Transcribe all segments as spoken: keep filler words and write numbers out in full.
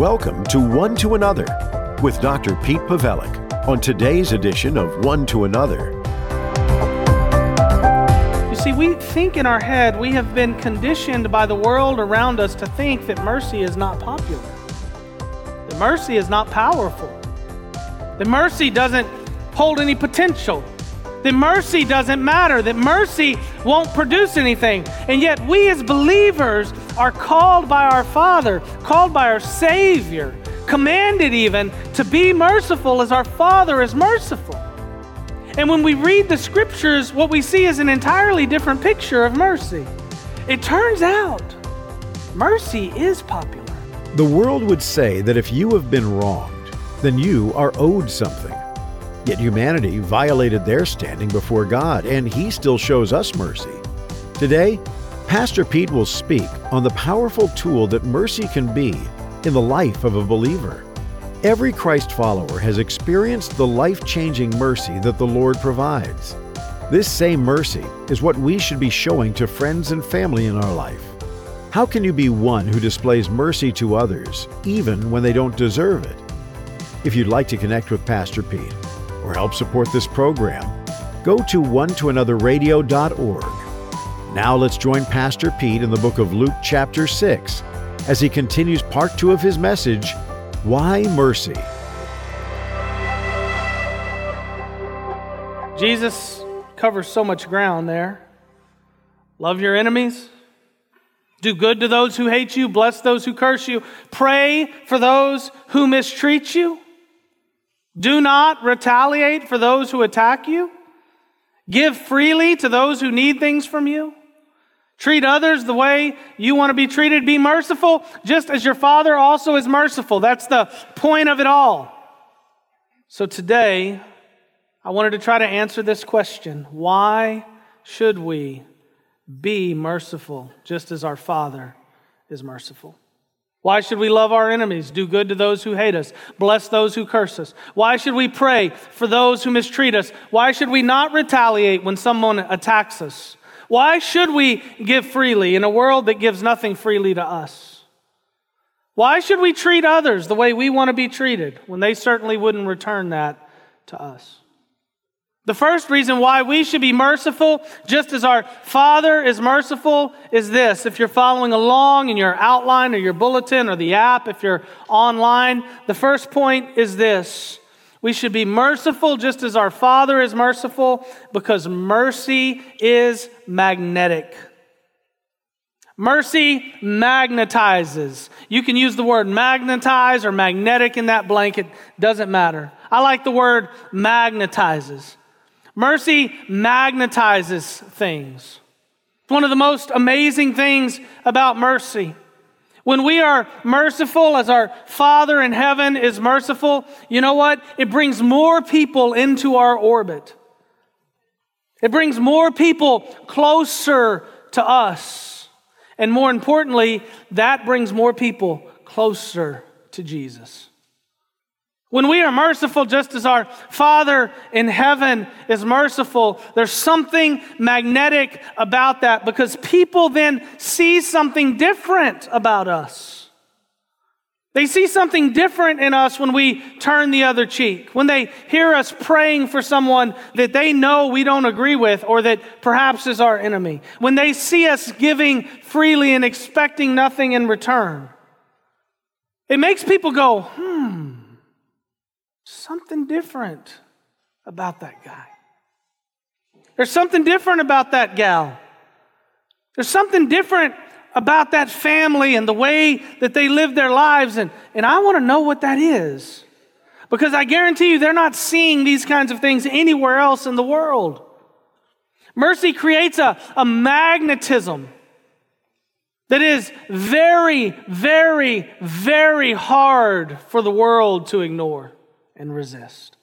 Welcome to One to Another with Doctor Pete Pawelek on today's edition of One to Another. You see, we think in our head, we have been conditioned by the world around us to think that mercy is not popular, that mercy is not powerful, that mercy doesn't hold any potential, that mercy doesn't matter, that mercy won't produce anything. And yet we as believers are called by our Father, called by our Savior, commanded even to be merciful as our Father is merciful. And when we read the scriptures, what we see is an entirely different picture of mercy. It turns out mercy is popular. The world would say that if you have been wronged, then you are owed something. Yet humanity violated their standing before God, and He still shows us mercy. Today, Pastor Pete will speak on the powerful tool that mercy can be in the life of a believer. Every Christ follower has experienced the life-changing mercy that the Lord provides. This same mercy is what we should be showing to friends and family in our life. How can you be one who displays mercy to others, even when they don't deserve it? If you'd like to connect with Pastor Pete or help support this program, go to one to another radio dot org. Now let's join Pastor Pete in the book of Luke chapter six as he continues part two of his message, Why Mercy? Jesus covers so much ground there. Love your enemies. Do good to those who hate you. Bless those who curse you. Pray for those who mistreat you. Do not retaliate for those who attack you. Give freely to those who need things from you. Treat others the way you want to be treated. Be merciful, just as your Father also is merciful. That's the point of it all. So today, I wanted to try to answer this question. Why should we be merciful, just as our Father is merciful? Why should we love our enemies, do good to those who hate us, bless those who curse us? Why should we pray for those who mistreat us? Why should we not retaliate when someone attacks us? Why should we give freely in a world that gives nothing freely to us? Why should we treat others the way we want to be treated when they certainly wouldn't return that to us? The first reason why we should be merciful, just as our Father is merciful, is this. If you're following along in your outline or your bulletin or the app, if you're online, the first point is this. We should be merciful just as our Father is merciful, because mercy is magnetic. Mercy magnetizes. You can use the word magnetize or magnetic in that blank. It doesn't matter. I like the word magnetizes. Mercy magnetizes things. It's one of the most amazing things about mercy. When we are merciful as our Father in heaven is merciful, you know what? It brings more people into our orbit. It brings more people closer to us. And more importantly, that brings more people closer to Jesus. When we are merciful, just as our Father in heaven is merciful, there's something magnetic about that, because people then see something different about us. They see something different in us when we turn the other cheek, when they hear us praying for someone that they know we don't agree with or that perhaps is our enemy, when they see us giving freely and expecting nothing in return. It makes people go, hmm. Something different about that guy. There's something different about that gal. There's something different about that family and the way that they live their lives. And, and I want to know what that is. Because I guarantee you they're not seeing these kinds of things anywhere else in the world. Mercy creates a, a magnetism that is very, very, very hard for the world to ignore and resist.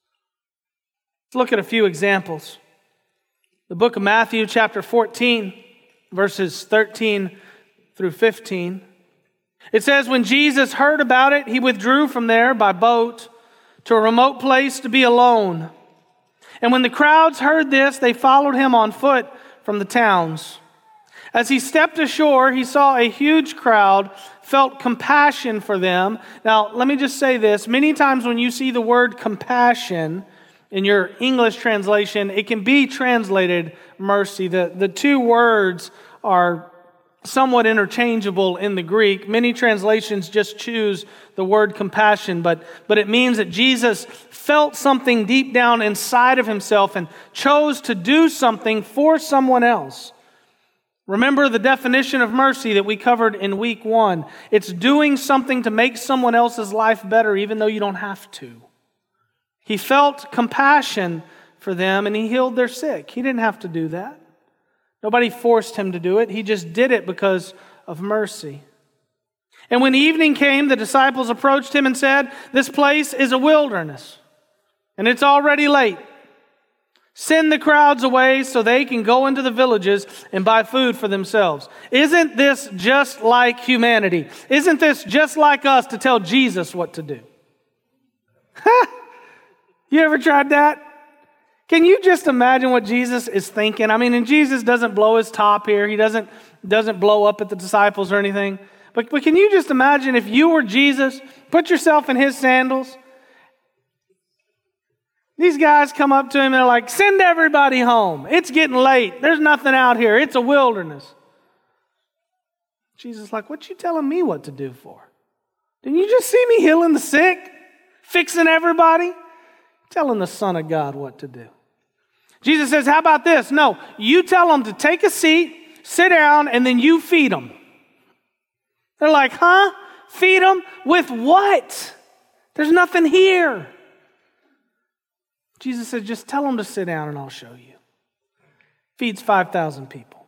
Let's look at a few examples. The book of Matthew, chapter fourteen, verses thirteen through fifteen. It says, when Jesus heard about it, he withdrew from there by boat to a remote place to be alone. And when the crowds heard this, they followed him on foot from the towns. As he stepped ashore, he saw a huge crowd, felt compassion for them. Now, let me just say this. Many times when you see the word compassion in your English translation, it can be translated mercy. The, the two words are somewhat interchangeable in the Greek. Many translations just choose the word compassion, but, but it means that Jesus felt something deep down inside of himself and chose to do something for someone else. Remember the definition of mercy that we covered in week one. It's doing something to make someone else's life better even though you don't have to. He felt compassion for them and he healed their sick. He didn't have to do that. Nobody forced him to do it. He just did it because of mercy. And when evening came, the disciples approached him and said, "This place is a wilderness, and it's already late. Send the crowds away so they can go into the villages and buy food for themselves." Isn't this just like humanity? Isn't this just like us to tell Jesus what to do? You ever tried that? Can you just imagine what Jesus is thinking? I mean, and Jesus doesn't blow his top here. He doesn't, doesn't blow up at the disciples or anything. But, but can you just imagine if you were Jesus, put yourself in his sandals? These guys come up to him and they're like, "Send everybody home. It's getting late. There's nothing out here. It's a wilderness." Jesus is like, "What you telling me what to do for? Didn't you just see me healing the sick? Fixing everybody? Telling the Son of God what to do." Jesus says, "How about this? No, you tell them to take a seat, sit down, and then you feed them." They're like, "Huh? Feed them? With what? There's nothing here." Jesus said, "Just tell them to sit down and I'll show you." Feeds five thousand people.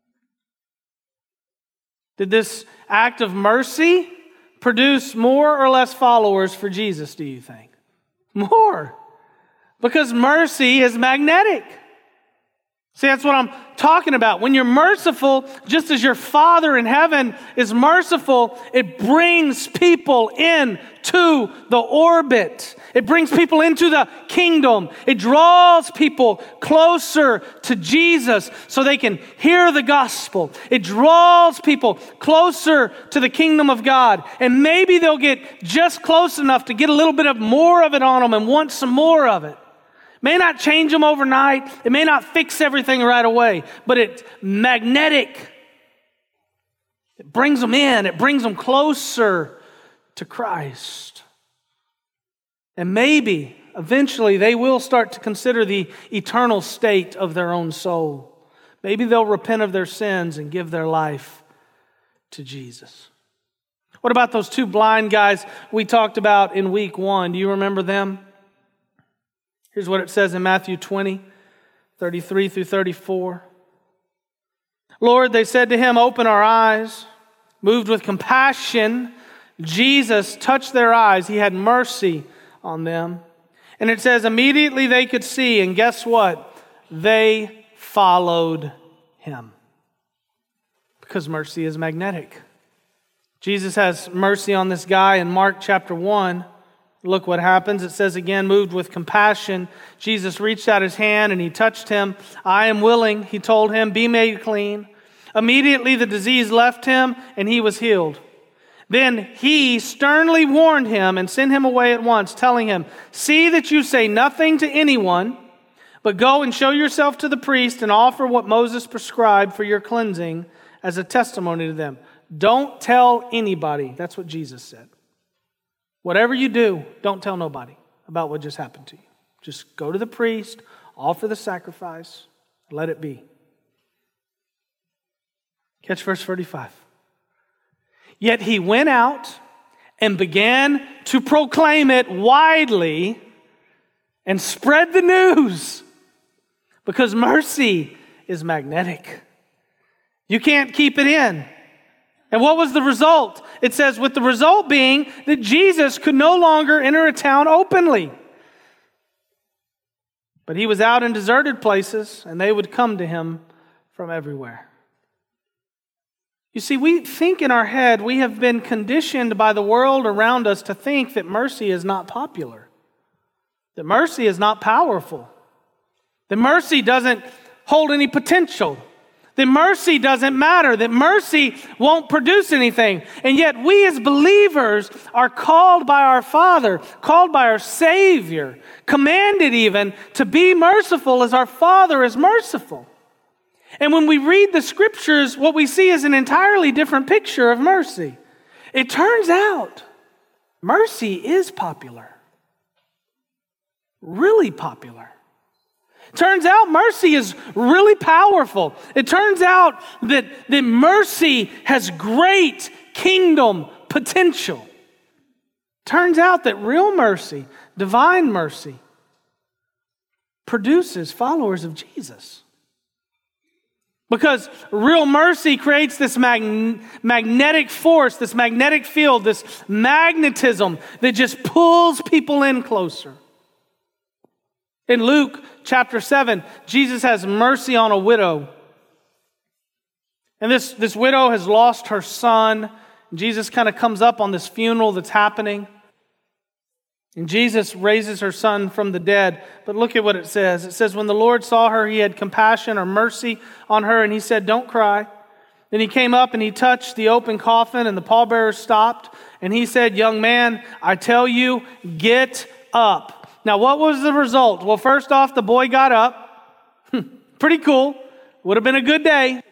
Did this act of mercy produce more or less followers for Jesus, do you think? More. Because mercy is magnetic. See, that's what I'm talking about. When you're merciful, just as your Father in heaven is merciful, it brings people into the orbit. It brings people into the kingdom. It draws people closer to Jesus so they can hear the gospel. It draws people closer to the kingdom of God. And maybe they'll get just close enough to get a little bit of more of it on them and want some more of it. May not change them overnight. It may not fix everything right away, but it's magnetic. It brings them in. It brings them closer to Christ. And maybe eventually they will start to consider the eternal state of their own soul. Maybe they'll repent of their sins and give their life to Jesus. What about those two blind guys we talked about in week one? Do you remember them? Here's what it says in Matthew twenty, thirty-three through thirty-four. "Lord," they said to him, "open our eyes." Moved with compassion, Jesus touched their eyes. He had mercy on them. And it says, immediately they could see, and guess what? They followed him. Because mercy is magnetic. Jesus has mercy on this guy in Mark chapter one. Look what happens. It says again, moved with compassion, Jesus reached out his hand and he touched him. "I am willing," he told him, "be made clean." Immediately the disease left him and he was healed. Then he sternly warned him and sent him away at once, telling him, "See that you say nothing to anyone, but go and show yourself to the priest and offer what Moses prescribed for your cleansing as a testimony to them." Don't tell anybody. That's what Jesus said. Whatever you do, don't tell nobody about what just happened to you. Just go to the priest, offer the sacrifice, let it be. Catch verse thirty-five. "Yet he went out and began to proclaim it widely and spread the news." Because mercy is magnetic. You can't keep it in. And what was the result? It says, with the result being that Jesus could no longer enter a town openly. But he was out in deserted places, and they would come to him from everywhere. You see, we think in our head, we have been conditioned by the world around us to think that mercy is not popular, that mercy is not powerful, that mercy doesn't hold any potential, That mercy doesn't matter, that mercy won't produce anything. And yet we as believers are called by our Father, called by our Savior, commanded even to be merciful as our Father is merciful. And when we read the Scriptures, what we see is an entirely different picture of mercy. It turns out mercy is popular. Really popular. Turns out mercy is really powerful. It turns out that, that mercy has great kingdom potential. Turns out that real mercy, divine mercy, produces followers of Jesus. Because real mercy creates this mag- magnetic force, this magnetic field, this magnetism that just pulls people in closer. In Luke chapter seven, Jesus has mercy on a widow. And this, this widow has lost her son. Jesus kind of comes up on this funeral that's happening. And Jesus raises her son from the dead. But look at what it says. It says, when the Lord saw her, he had compassion or mercy on her, and he said, don't cry. Then he came up and he touched the open coffin, and the pallbearer stopped. And he said, young man, I tell you, get up. Now, what was the result? Well, first off, the boy got up. Pretty cool. Would have been a good day.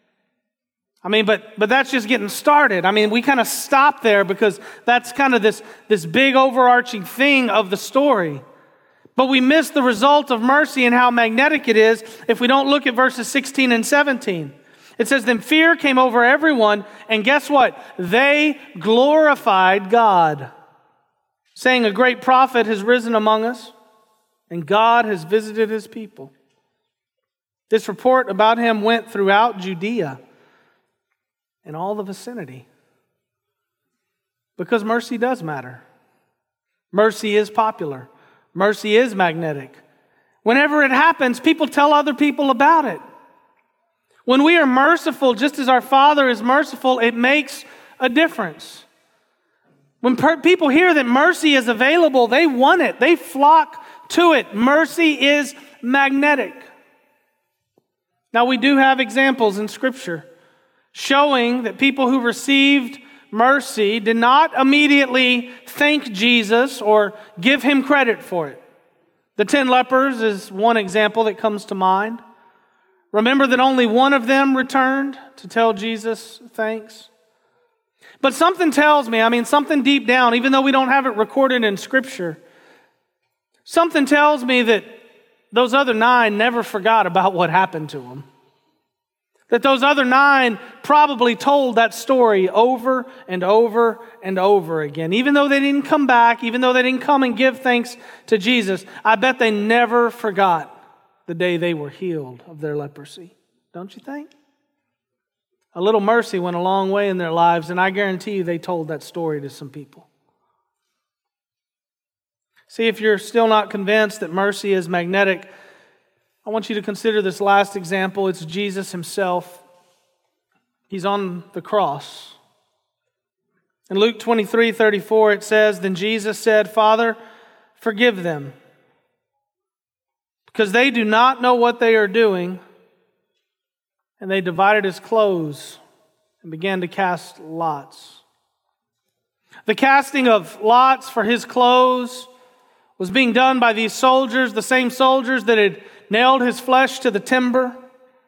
I mean, but but that's just getting started. I mean, we kind of stop there because that's kind of this, this big overarching thing of the story. But we miss the result of mercy and how magnetic it is if we don't look at verses sixteen and seventeen. It says, then fear came over everyone, and guess what? They glorified God, saying, a great prophet has risen among us, and God has visited his people. This report about him went throughout Judea and all the vicinity. Because mercy does matter. Mercy is popular. Mercy is magnetic. Whenever it happens, people tell other people about it. When we are merciful, just as our Father is merciful, it makes a difference. When per- people hear that mercy is available, they want it. They flock to it. Mercy is magnetic. Now, we do have examples in Scripture showing that people who received mercy did not immediately thank Jesus or give him credit for it. The ten lepers is one example that comes to mind. Remember that only one of them returned to tell Jesus thanks. But something tells me, I mean, something deep down, even though we don't have it recorded in Scripture, something tells me that those other nine never forgot about what happened to them. That those other nine probably told that story over and over and over again. Even though they didn't come back, even though they didn't come and give thanks to Jesus, I bet they never forgot the day they were healed of their leprosy. Don't you think? A little mercy went a long way in their lives, and I guarantee you they told that story to some people. See, if you're still not convinced that mercy is magnetic, I want you to consider this last example. It's Jesus himself. He's on the cross. In Luke twenty-three thirty-four, it says, then Jesus said, Father, forgive them, because they do not know what they are doing. And they divided his clothes and began to cast lots. The casting of lots for his clothes was being done by these soldiers, the same soldiers that had nailed his flesh to the timber.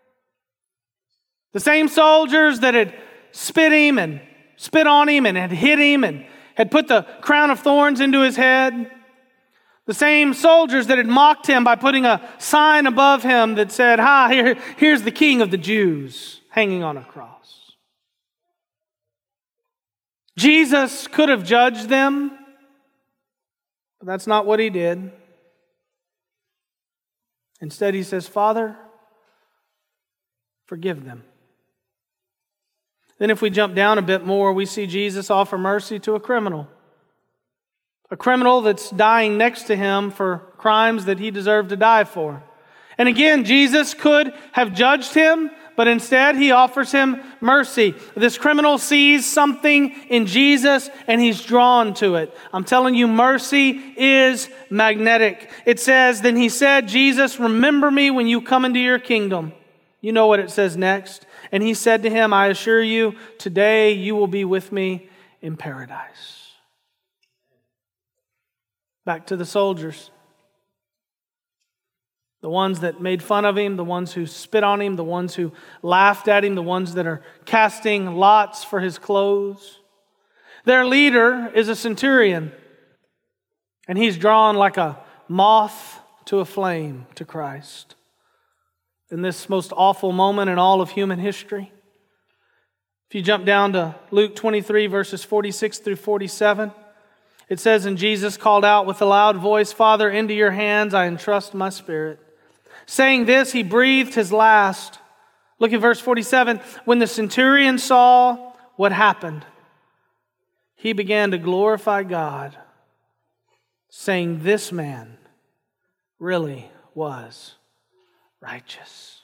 The same soldiers that had spit him and spit on him and had hit him and had put the crown of thorns into his head. The same soldiers that had mocked him by putting a sign above him that said, "Ha, here, here's the King of the Jews," hanging on a cross. Jesus could have judged them, but that's not what he did. Instead, he says, "Father, forgive them." Then if we jump down a bit more, we see Jesus offer mercy to a criminal. A criminal that's dying next to him for crimes that he deserved to die for. And again, Jesus could have judged him, but instead he offers him mercy. This criminal sees something in Jesus and he's drawn to it. I'm telling you, mercy is magnetic. It says, then he said, "Jesus, remember me when you come into your kingdom." You know what it says next. And he said to him, I assure you, today you will be with me in paradise. Back to the soldiers. The ones that made fun of him, the ones who spit on him, the ones who laughed at him, the ones that are casting lots for his clothes. Their leader is a centurion, and he's drawn like a moth to a flame to Christ. In this most awful moment in all of human history. If you jump down to Luke twenty-three, verses forty-six through forty-seven, it says, And Jesus called out with a loud voice, Father, into your hands I entrust my spirit. Saying this, he breathed his last. Look at verse forty-seven. When the centurion saw what happened, he began to glorify God, saying, This man really was righteous.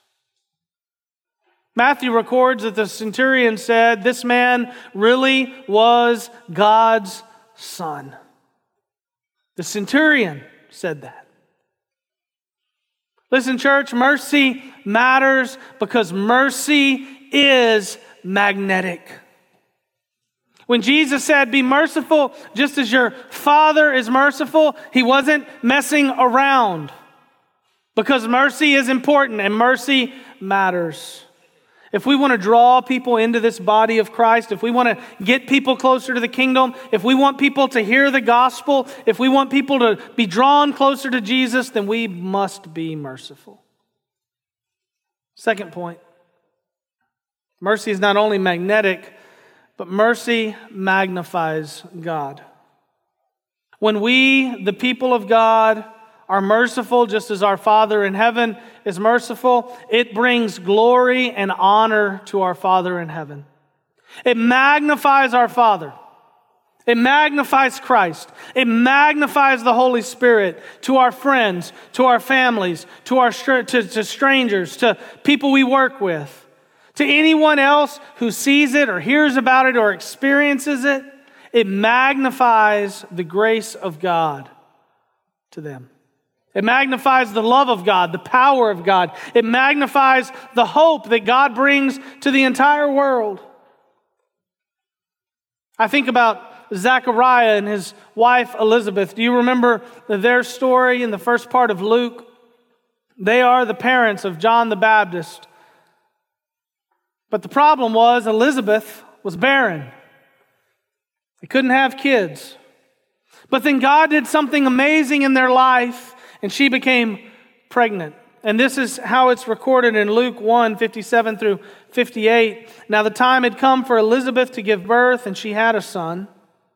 Matthew records that the centurion said, This man really was God's son. The centurion said that. Listen, church, mercy matters because mercy is magnetic. When Jesus said, be merciful just as your Father is merciful, he wasn't messing around. Because mercy is important and mercy matters. If we want to draw people into this body of Christ, if we want to get people closer to the kingdom, if we want people to hear the gospel, if we want people to be drawn closer to Jesus, then we must be merciful. Second point, mercy is not only magnetic, but mercy magnifies God. When we, the people of God, are merciful just as our Father in heaven is merciful, it brings glory and honor to our Father in heaven. It magnifies our Father. It magnifies Christ. It magnifies the Holy Spirit to our friends, to our families, to our to, to strangers, to people we work with, to anyone else who sees it or hears about it or experiences it. It magnifies the grace of God to them. It magnifies the love of God, the power of God. It magnifies the hope that God brings to the entire world. I think about Zechariah and his wife Elizabeth. Do you remember their story in the first part of Luke? They are the parents of John the Baptist. But the problem was Elizabeth was barren. They couldn't have kids. But then God did something amazing in their life, and she became pregnant. And this is how it's recorded in Luke one, fifty-seven through fifty-eight. Now the time had come for Elizabeth to give birth, and she had a son.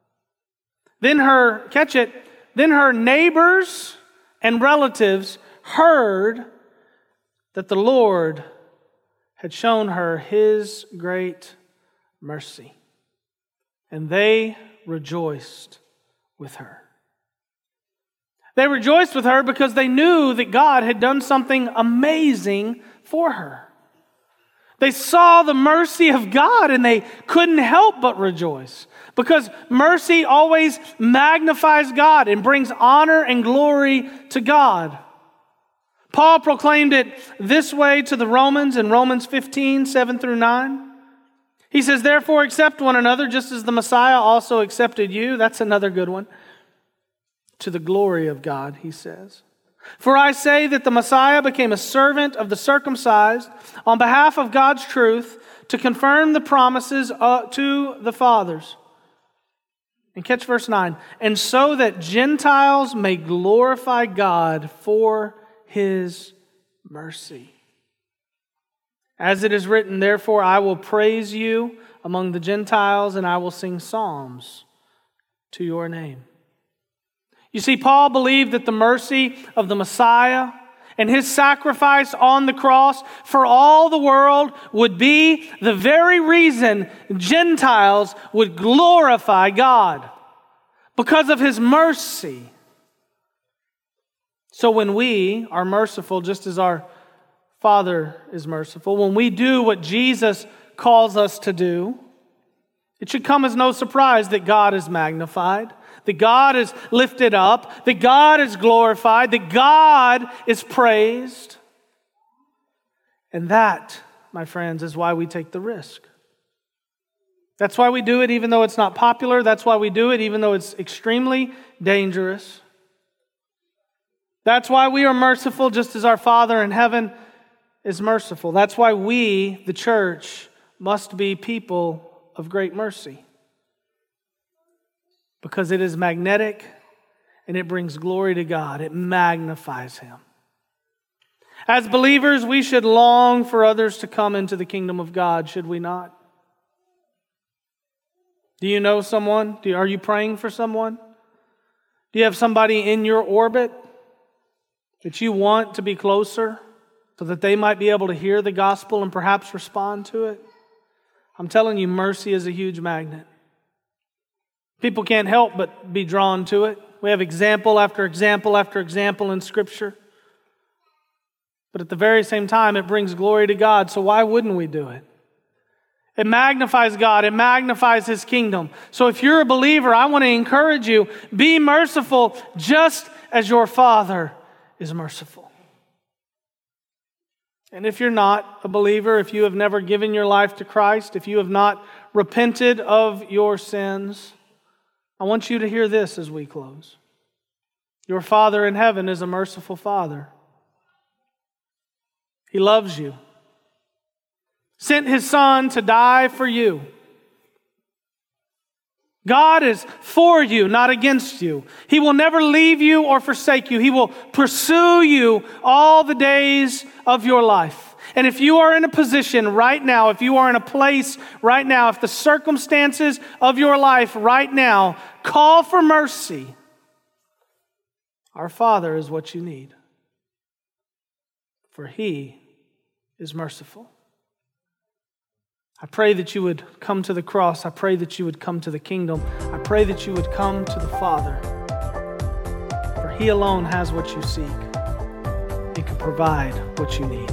Then her, catch it, then her neighbors and relatives heard that the Lord had shown her his great mercy. And they rejoiced with her. They rejoiced with her because they knew that God had done something amazing for her. They saw the mercy of God and they couldn't help but rejoice. Because mercy always magnifies God and brings honor and glory to God. Paul proclaimed it this way to the Romans in Romans fifteen, seven through nine. He says, therefore accept one another just as the Messiah also accepted you. That's another good one. To the glory of God, he says. For I say that the Messiah became a servant of the circumcised on behalf of God's truth to confirm the promises uh, to the fathers. And catch verse nine. And so that Gentiles may glorify God for his mercy. As it is written, therefore I will praise you among the Gentiles and I will sing psalms to your name. You see, Paul believed that the mercy of the Messiah and his sacrifice on the cross for all the world would be the very reason Gentiles would glorify God because of his mercy. So when we are merciful, just as our Father is merciful, when we do what Jesus calls us to do, it should come as no surprise that God is magnified, that God is lifted up, that God is glorified, that God is praised. And that, my friends, is why we take the risk. That's why we do it even though it's not popular. That's why we do it even though it's extremely dangerous. That's why we are merciful just as our Father in heaven is merciful. That's why we, the church, must be people of great mercy. Because it is magnetic and it brings glory to God. It magnifies Him. As believers, we should long for others to come into the kingdom of God, should we not? Do you know someone? Do, are you praying for someone? Do you have somebody in your orbit that you want to be closer so that they might be able to hear the gospel and perhaps respond to it? I'm telling you, mercy is a huge magnet. People can't help but be drawn to it. We have example after example after example in Scripture. But at the very same time, it brings glory to God, so why wouldn't we do it? It magnifies God. It magnifies His kingdom. So if you're a believer, I want to encourage you, be merciful just as your Father is merciful. And if you're not a believer, if you have never given your life to Christ, if you have not repented of your sins, I want you to hear this as we close. Your Father in heaven is a merciful Father. He loves you. Sent His Son to die for you. God is for you, not against you. He will never leave you or forsake you. He will pursue you all the days of your life. And if you are in a position right now, if you are in a place right now, if the circumstances of your life right now call for mercy, our Father is what you need. For He is merciful. I pray that you would come to the cross. I pray that you would come to the kingdom. I pray that you would come to the Father. For He alone has what you seek. He can provide what you need.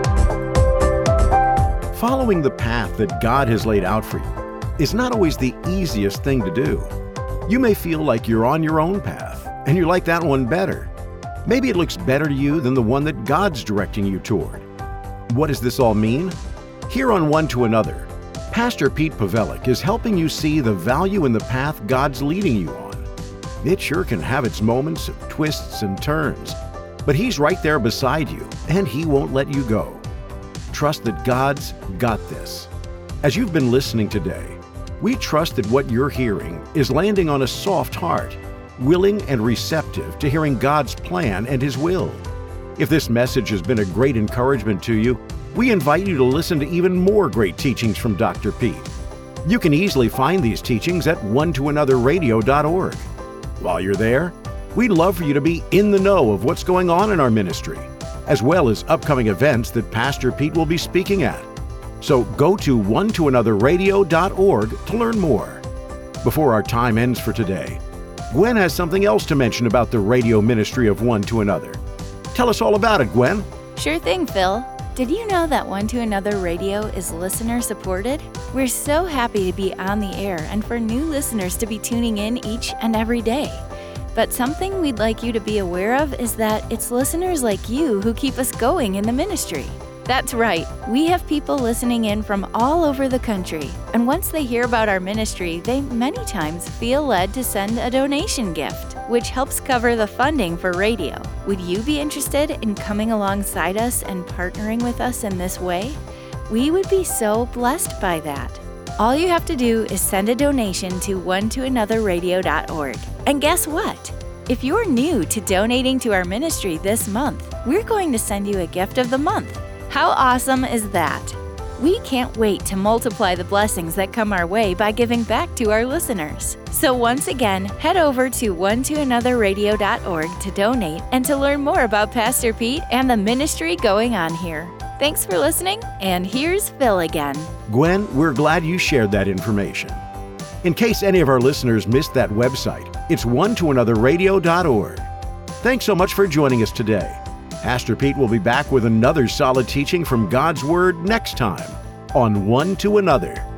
Following the path that God has laid out for you is not always the easiest thing to do. You may feel like you're on your own path, and you like that one better. Maybe it looks better to you than the one that God's directing you toward. What does this all mean? Here on One to Another, Pastor Pete Pawelek is helping you see the value in the path God's leading you on. It sure can have its moments of twists and turns, but He's right there beside you, and He won't let you go. Trust that God's got this. As you've been listening today, we trust that what you're hearing is landing on a soft heart, willing and receptive to hearing God's plan and His will. If this message has been a great encouragement to you, we invite you to listen to even more great teachings from Doctor Pete. You can easily find these teachings at one to another radio dot org. While you're there, we'd love for you to be in the know of what's going on in our ministry, as well as upcoming events that Pastor Pete will be speaking at. So go to one to another radio dot org to learn more. Before our time ends for today, Gwen has something else to mention about the radio ministry of One to Another. Tell us all about it, Gwen. Sure thing, Phil. Did you know that One to Another Radio is listener-supported? We're so happy to be on the air and for new listeners to be tuning in each and every day. But something we'd like you to be aware of is that it's listeners like you who keep us going in the ministry. That's right. We have people listening in from all over the country. And once they hear about our ministry, they many times feel led to send a donation gift, which helps cover the funding for radio. Would you be interested in coming alongside us and partnering with us in this way? We would be so blessed by that. All you have to do is send a donation to one to another radio dot org. And guess what? If you're new to donating to our ministry this month, we're going to send you a gift of the month. How awesome is that? We can't wait to multiply the blessings that come our way by giving back to our listeners. So once again, head over to one to another radio dot org to donate and to learn more about Pastor Pete and the ministry going on here. Thanks for listening, and here's Phil again. Gwen, we're glad you shared that information. In case any of our listeners missed that website, it's one to another radio dot org. Thanks so much for joining us today. Pastor Pete will be back with another solid teaching from God's Word next time on One to Another.